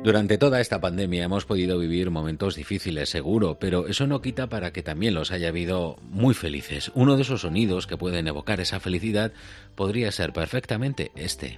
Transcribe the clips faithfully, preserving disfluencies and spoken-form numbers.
Durante toda esta pandemia hemos podido vivir momentos difíciles, seguro, pero eso no quita para que también los haya habido muy felices. Uno de esos sonidos que pueden evocar esa felicidad podría ser perfectamente este.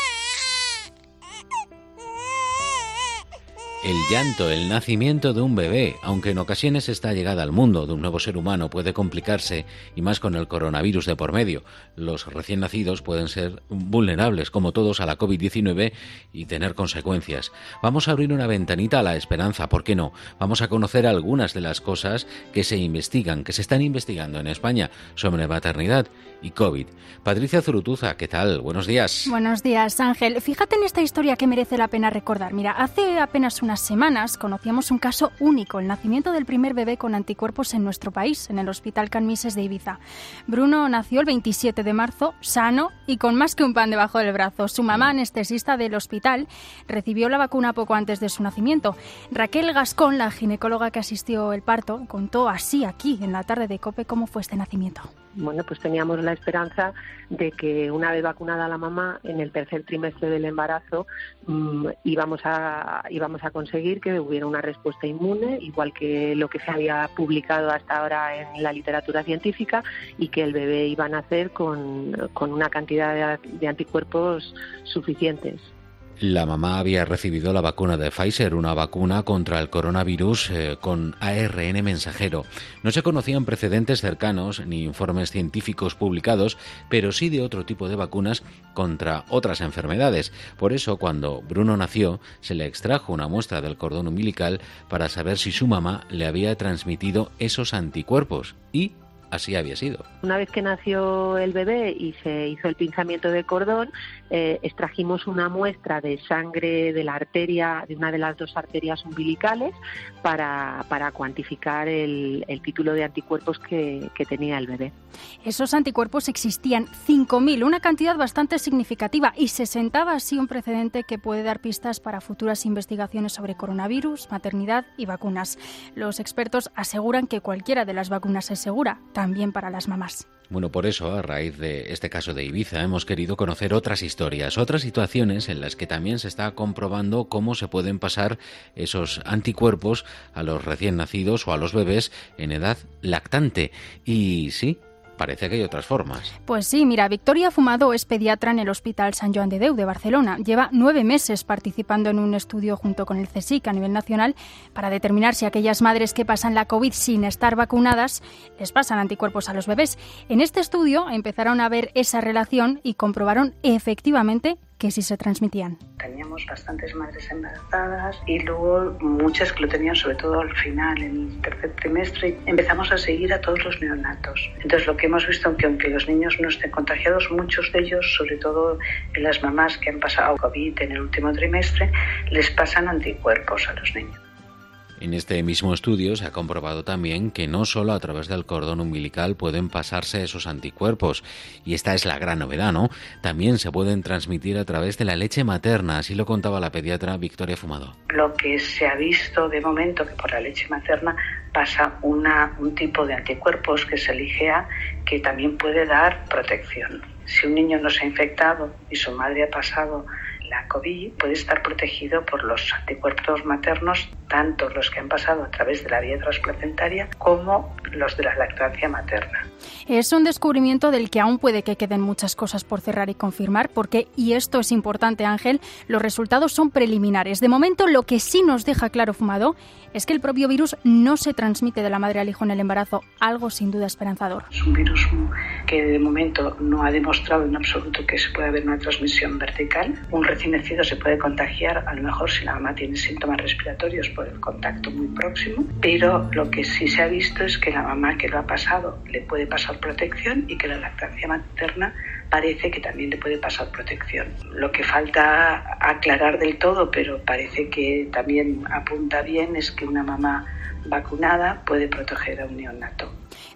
El llanto, el nacimiento de un bebé, aunque en ocasiones esta llegada al mundo de un nuevo ser humano puede complicarse, y más con el coronavirus de por medio. Los recién nacidos pueden ser vulnerables, como todos, a la covid diecinueve y tener consecuencias. Vamos a abrir una ventanita a la esperanza, ¿por qué no? Vamos a conocer algunas de las cosas que se investigan, que se están investigando en España sobre maternidad y COVID. Patricia Zurutuza, ¿qué tal? Buenos días. Buenos días, Ángel. Fíjate en esta historia que merece la pena recordar. Mira, hace apenas unas semanas conocíamos un caso único, el nacimiento del primer bebé con anticuerpos en nuestro país, en el Hospital Can Misses de Ibiza. Bruno nació el veintisiete de marzo, sano y con más que un pan debajo del brazo. Su mamá, anestesista del hospital, recibió la vacuna poco antes de su nacimiento. Raquel Gascón, la ginecóloga que asistió el parto, contó así aquí, en la tarde de COPE, cómo fue este nacimiento. Bueno, pues teníamos la esperanza de que una vez vacunada la mamá, en el tercer trimestre del embarazo, mmm, íbamos a íbamos a conseguir que hubiera una respuesta inmune, igual que lo que se había publicado hasta ahora en la literatura científica, y que el bebé iba a nacer con, con una cantidad de, de anticuerpos suficientes. La mamá había recibido la vacuna de Pfizer, una vacuna contra el coronavirus eh, con A R N mensajero. No se conocían precedentes cercanos ni informes científicos publicados, pero sí de otro tipo de vacunas contra otras enfermedades. Por eso, cuando Bruno nació, se le extrajo una muestra del cordón umbilical para saber si su mamá le había transmitido esos anticuerpos. Y así había sido. Una vez que nació el bebé y se hizo el pinzamiento de cordón, eh, extrajimos una muestra de sangre de la arteria, de una de las dos arterias umbilicales, para, para cuantificar el, el título de anticuerpos que, que tenía el bebé. Esos anticuerpos existían cinco mil, una cantidad bastante significativa, y se sentaba así un precedente que puede dar pistas para futuras investigaciones sobre coronavirus, maternidad y vacunas. Los expertos aseguran que cualquiera de las vacunas es segura, también para las mamás. Bueno, por eso, a raíz de este caso de Ibiza, hemos querido conocer otras historias, otras situaciones en las que también se está comprobando cómo se pueden pasar esos anticuerpos a los recién nacidos o a los bebés en edad lactante. Y sí, parece que hay otras formas. Pues sí, mira, Victoria Fumado es pediatra en el Hospital Sant Joan de Déu de Barcelona. Lleva nueve meses participando en un estudio junto con el CSIC a nivel nacional para determinar si aquellas madres que pasan la COVID sin estar vacunadas les pasan anticuerpos a los bebés. En este estudio empezaron a ver esa relación y comprobaron efectivamente que sí se transmitían. Teníamos bastantes madres embarazadas y luego muchas que lo tenían sobre todo al final, en el tercer trimestre. Empezamos a seguir a todos los neonatos. Entonces lo que hemos visto, que aunque los niños no estén contagiados, muchos de ellos, sobre todo en las mamás que han pasado COVID en el último trimestre, les pasan anticuerpos a los niños. En este mismo estudio se ha comprobado también que no solo a través del cordón umbilical pueden pasarse esos anticuerpos, y esta es la gran novedad, ¿no? También se pueden transmitir a través de la leche materna, así lo contaba la pediatra Victoria Fumado. Lo que se ha visto de momento, que por la leche materna pasa una, un tipo de anticuerpos que es el I G A, que también puede dar protección. Si un niño no se ha infectado y su madre ha pasado la COVID, puede estar protegido por los anticuerpos maternos, tanto los que han pasado a través de la vía transplacentaria como los de la lactancia materna. Es un descubrimiento del que aún puede que queden muchas cosas por cerrar y confirmar, porque, y esto es importante, Ángel, los resultados son preliminares. De momento, lo que sí nos deja claro Fumado es que el propio virus no se transmite de la madre al hijo en el embarazo, algo sin duda esperanzador. Es un virus que de momento no ha demostrado en absoluto que se pueda haber una transmisión vertical. Un recién nacido se puede contagiar, a lo mejor si la mamá tiene síntomas respiratorios por el contacto muy próximo, pero lo que sí se ha visto es que la mamá que lo ha pasado le puede pasar protección y que la lactancia materna parece que también le puede pasar protección. Lo que falta aclarar del todo, pero parece que también apunta bien, es que una mamá vacunada puede proteger a un neonato.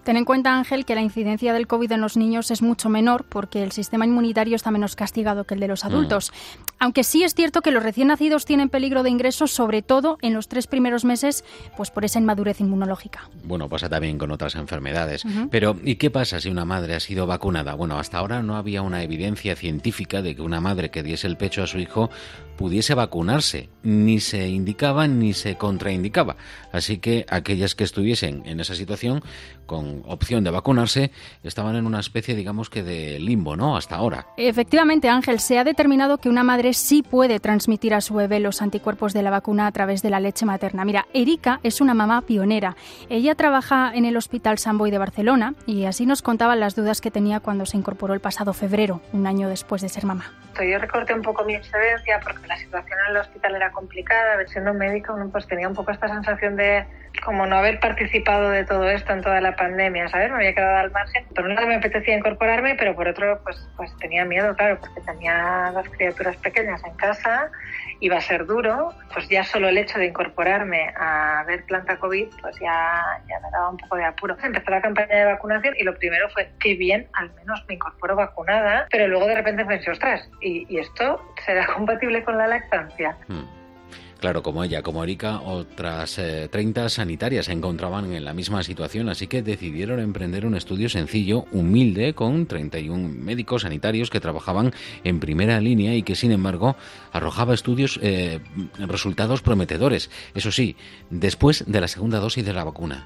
Ten en cuenta, Ángel, que la incidencia del COVID en los niños es mucho menor porque el sistema inmunitario está menos castigado que el de los adultos. Mm. Aunque sí es cierto que los recién nacidos tienen peligro de ingreso, sobre todo en los tres primeros meses, pues por esa inmadurez inmunológica. Bueno, pasa también con otras enfermedades. Uh-huh. Pero, ¿y qué pasa si una madre ha sido vacunada? Bueno, hasta ahora no había una evidencia científica de que una madre que diese el pecho a su hijo pudiese vacunarse. Ni se indicaba ni se contraindicaba. Así que aquellas que estuviesen en esa situación, con opción de vacunarse, estaban en una especie, digamos que de limbo, ¿no? Hasta ahora. Efectivamente, Ángel, se ha determinado que una madre sí puede transmitir a su bebé los anticuerpos de la vacuna a través de la leche materna. Mira, Erika es una mamá pionera. Ella trabaja en el Hospital Sant Boi de Barcelona y así nos contaba las dudas que tenía cuando se incorporó el pasado febrero, un año después de ser mamá. Yo recorté un poco mi excedencia porque la situación en el hospital era complicada. Siendo médica, uno pues tenía un poco esta sensación de como no haber participado de todo esto en toda la pandemia, ¿sabes? Me había quedado al margen. Por un lado me apetecía incorporarme, pero por otro pues, pues tenía miedo, claro, porque tenía dos criaturas pequeñas en casa, iba a ser duro. Pues ya solo el hecho de incorporarme a ver planta COVID, pues ya, ya me daba un poco de apuro. Empezó la campaña de vacunación y lo primero fue, qué bien, al menos me incorporo vacunada, pero luego de repente pensé, ostras, ¿y, y esto será compatible con la lactancia? Hmm. Claro, como ella, como Erika, otras eh, treinta sanitarias se encontraban en la misma situación, así que decidieron emprender un estudio sencillo, humilde, con treinta y uno médicos sanitarios que trabajaban en primera línea y que, sin embargo, arrojaba estudios, eh, resultados prometedores. Eso sí, después de la segunda dosis de la vacuna.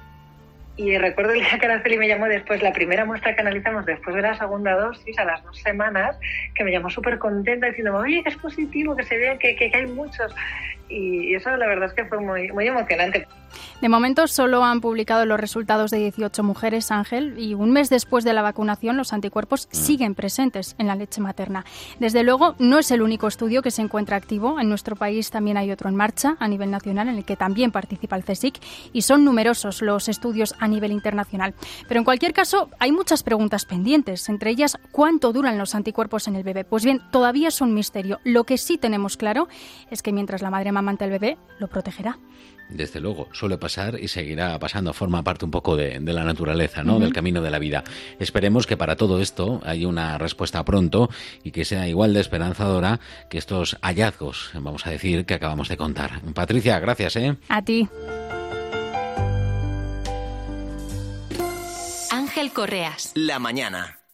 Y recuerdo el día que Araceli me llamó después, la primera muestra que analizamos después de la segunda dosis, a las dos semanas, que me llamó súper contenta diciendo, oye, que es positivo, que se ve que, que, que hay muchos. Y eso la verdad es que fue muy, muy emocionante. De momento solo han publicado los resultados de dieciocho mujeres, Ángel, y un mes después de la vacunación los anticuerpos siguen presentes en la leche materna. Desde luego no es el único estudio que se encuentra activo. En nuestro país también hay otro en marcha a nivel nacional en el que también participa el CSIC y son numerosos los estudios a nivel internacional. Pero en cualquier caso hay muchas preguntas pendientes, entre ellas ¿cuánto duran los anticuerpos en el bebé? Pues bien, todavía es un misterio. Lo que sí tenemos claro es que mientras la madre amamante al bebé, lo protegerá. Desde luego, suele pasar y seguirá pasando, forma parte un poco de, de la naturaleza, ¿no? Uh-huh. Del camino de la vida. Esperemos que para todo esto haya una respuesta pronto y que sea igual de esperanzadora que estos hallazgos, vamos a decir, que acabamos de contar. Patricia, gracias, ¿eh? A ti. Ángel Correas. La mañana.